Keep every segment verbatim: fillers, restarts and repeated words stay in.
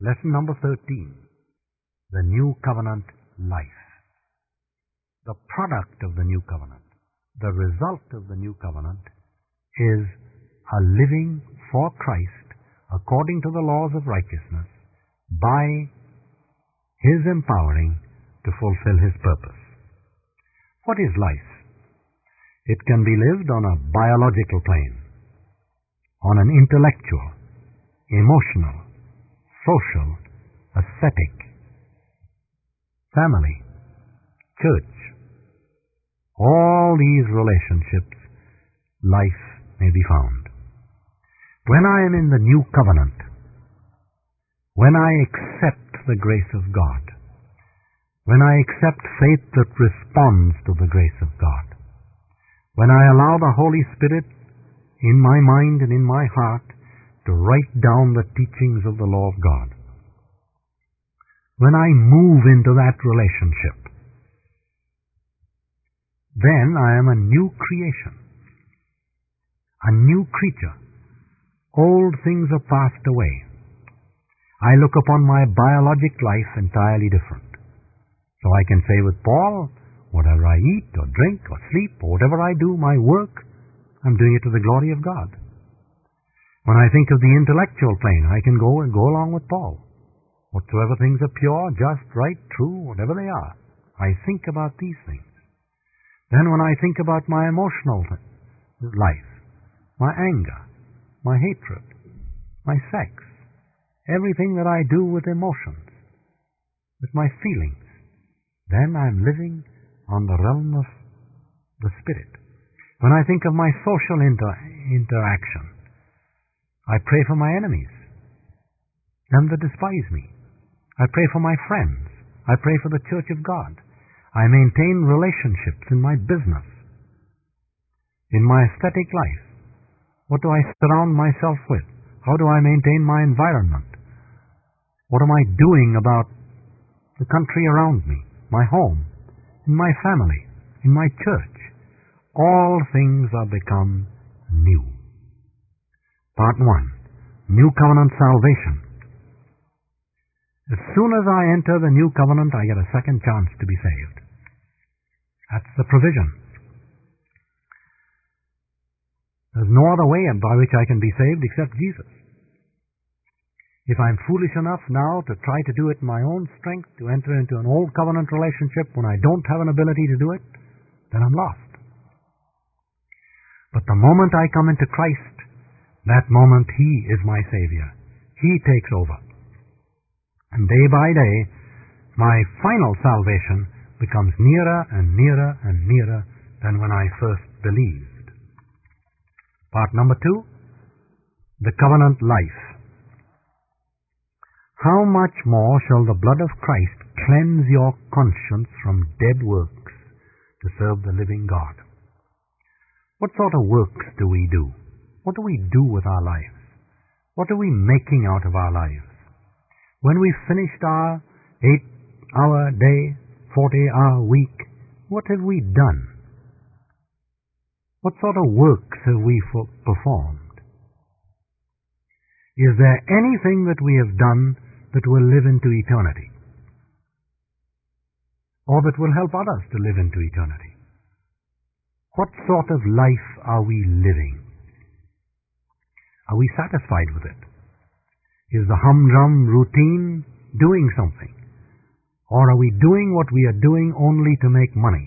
Lesson number thirteen. The New Covenant Life. The product of the New Covenant, the result of the New Covenant, is a living for Christ according to the laws of righteousness by His empowering to fulfill His purpose. What is life? It can be lived on a biological plane, on an intellectual, emotional, social, aesthetic, family, church. All these relationships, life may be found. When I am in the new covenant, when I accept the grace of God, when I accept faith that responds to the grace of God, when I allow the Holy Spirit in my mind and in my heart to write down the teachings of the law of God, when I move into that relationship, then I am a new creation, a new creature. Old things are passed away. I look upon my biologic life entirely different. So I can say with Paul, whatever I eat or drink or sleep or whatever I do, my work, I'm doing it to the glory of God. When I think of the intellectual plane, I can go and go along with Paul. Whatsoever things are pure, just, right, true, whatever they are, I think about these things. Then when I think about my emotional life, my anger, my hatred, my sex, everything that I do with emotions, with my feelings, then I'm living on the realm of the Spirit. When I think of my social inter- interaction, I pray for my enemies, them that despise me. I pray for my friends. I pray for the Church of God. I maintain relationships in my business, in my aesthetic life. What do I surround myself with? How do I maintain my environment? What am I doing about the country around me, my home, in my family, in my church? All things are become new. Part one. New Covenant Salvation. As soon as I enter the New Covenant, I get a second chance to be saved. That's the provision. There's no other way by which I can be saved except Jesus. If I'm foolish enough now to try to do it in my own strength, to enter into an old covenant relationship when I don't have an ability to do it, then I'm lost. But the moment I come into Christ, that moment He is my Savior. He takes over. And day by day, my final salvation becomes nearer and nearer and nearer than when I first believed. Part number two, the covenant life. How much more shall the blood of Christ cleanse your conscience from dead works to serve the living God? What sort of works do we do? What do we do with our lives? What are we making out of our lives? When we've finished our eight-hour day, forty-hour week, what have we done? What sort of works have we performed? Is there anything that we have done that will live into eternity? Or that will help others to live into eternity? What sort of life are we living? Are we satisfied with it? Is the humdrum routine doing something? Or are we doing what we are doing only to make money?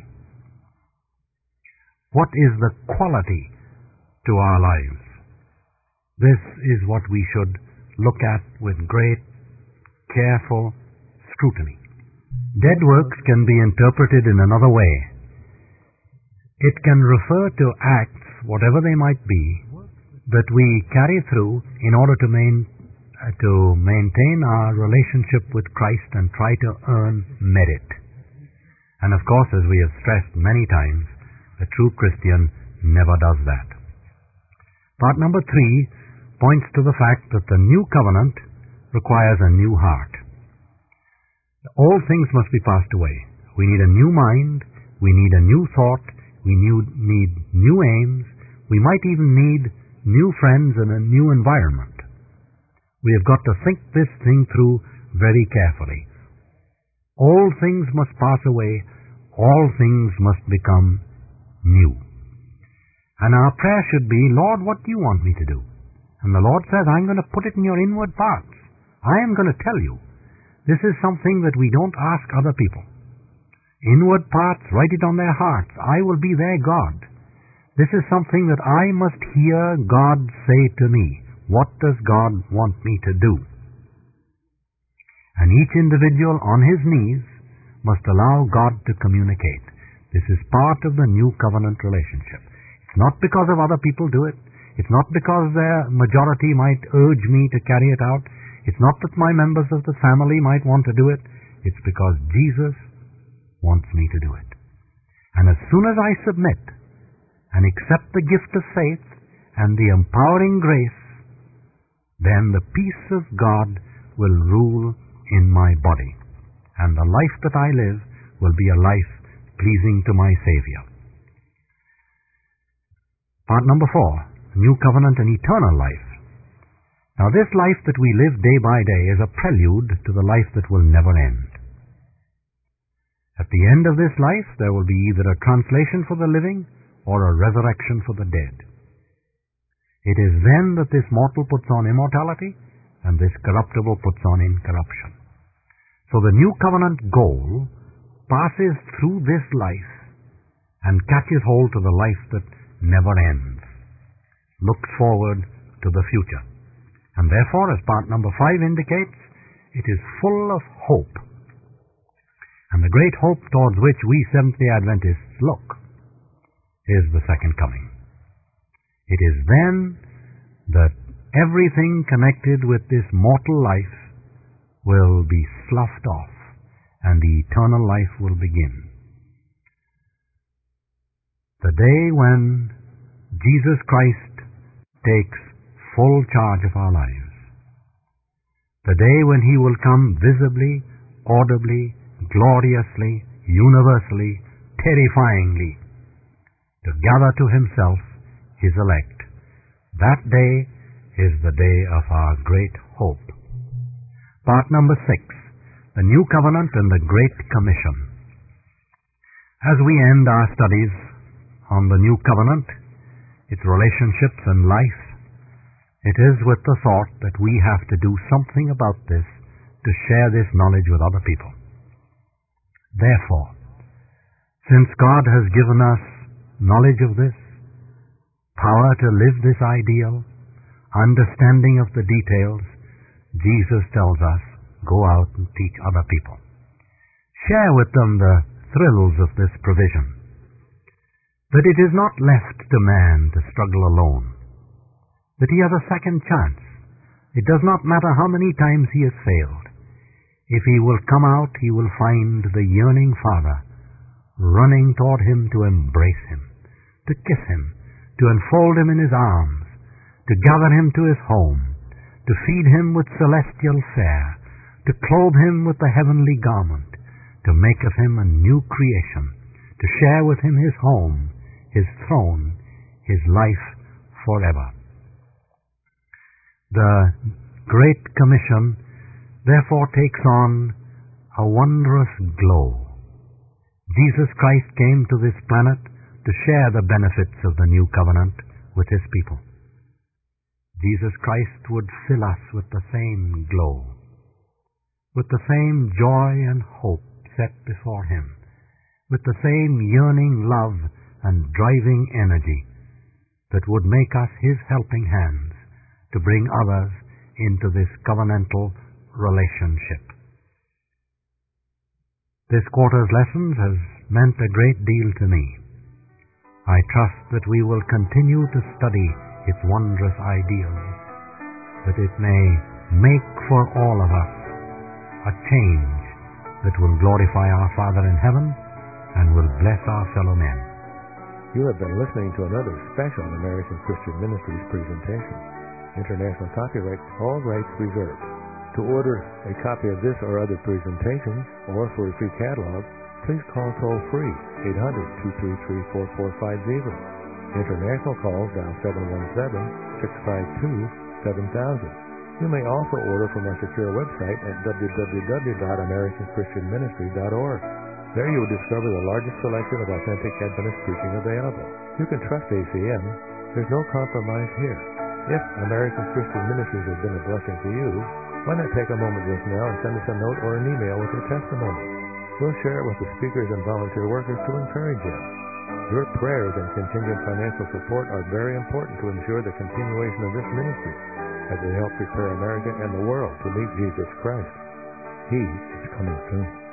What is the quality to our lives? This is what we should look at with great, careful scrutiny. Dead works can be interpreted in another way. It can refer to acts, whatever they might be, that we carry through in order to main, uh, to maintain our relationship with Christ and try to earn merit. And of course, as we have stressed many times, a true Christian never does that. Part number three points to the fact that the new covenant requires a new heart. All things must be passed away. We need a new mind, we need a new thought, we need new aims, we might even need new friends and a new environment. We have got to think this thing through very carefully. All things must pass away. All things must become new. And our prayer should be, Lord, what do you want me to do? And the Lord says, I'm going to put it in your inward parts. I am going to tell you. This is something that we don't ask other people. Inward parts, write it on their hearts. I will be their God. This is something that I must hear God say to me. What does God want me to do? And each individual on his knees must allow God to communicate. This is part of the new covenant relationship. It's not because of other people do it. It's not because their majority might urge me to carry it out. It's not that my members of the family might want to do it. It's because Jesus wants me to do it. And as soon as I submit and accept the gift of faith and the empowering grace, then the peace of God will rule in my body. And the life that I live will be a life pleasing to my Savior. Part number four, New Covenant and Eternal Life. Now this life that we live day by day is a prelude to the life that will never end. At the end of this life, there will be either a translation for the living or a resurrection for the dead. It is then that this mortal puts on immortality and this corruptible puts on incorruption. So the New Covenant goal passes through this life and catches hold to the life that never ends, looks forward to the future. And therefore, as part number five indicates, it is full of hope. And the great hope towards which we Seventh-day Adventists look is the second coming. It is then that everything connected with this mortal life will be sloughed off and the eternal life will begin. The day when Jesus Christ takes full charge of our lives. The day when He will come visibly, audibly, gloriously, universally, terrifyingly, to gather to Himself His elect. That day is the day of our great hope. Part number six, the New Covenant and the Great Commission. As we end our studies on the New Covenant, its relationships and life, it is with the thought that we have to do something about this to share this knowledge with other people. Therefore, since God has given us knowledge of this, power to live this ideal, understanding of the details, Jesus tells us, go out and teach other people. Share with them the thrills of this provision. That it is not left to man to struggle alone. That he has a second chance. It does not matter how many times he has failed. If he will come out, he will find the yearning Father running toward him to embrace him, to kiss him, to enfold him in his arms, to gather him to his home, to feed him with celestial fare, to clothe him with the heavenly garment, to make of him a new creation, to share with him his home, his throne, his life forever. The Great Commission therefore takes on a wondrous glow. Jesus Christ came to this planet to share the benefits of the New Covenant with His people. Jesus Christ would fill us with the same glow, with the same joy and hope set before Him, with the same yearning love and driving energy that would make us His helping hands to bring others into this covenantal relationship. This quarter's lessons has meant a great deal to me. I trust that we will continue to study its wondrous ideals, that it may make for all of us a change that will glorify our Father in heaven and will bless our fellow men. You have been listening to another special American Christian Ministries presentation. International copyright, all rights reserved. To order a copy of this or other presentations, or for a free catalog, please call toll-free eight hundred, two three three, four four five zero. International calls dial seven one seven, six five two, seven thousand. You may also order from our secure website at w w w dot american christian ministry dot org. There you will discover the largest selection of authentic Adventist preaching available. You can trust A C M. There's no compromise here. If American Christian Ministries has been a blessing to you, why not take a moment just now and send us a note or an email with your testimony? We'll share it with the speakers and volunteer workers to encourage you. Your prayers and contingent financial support are very important to ensure the continuation of this ministry as we help prepare America and the world to meet Jesus Christ. He is coming soon.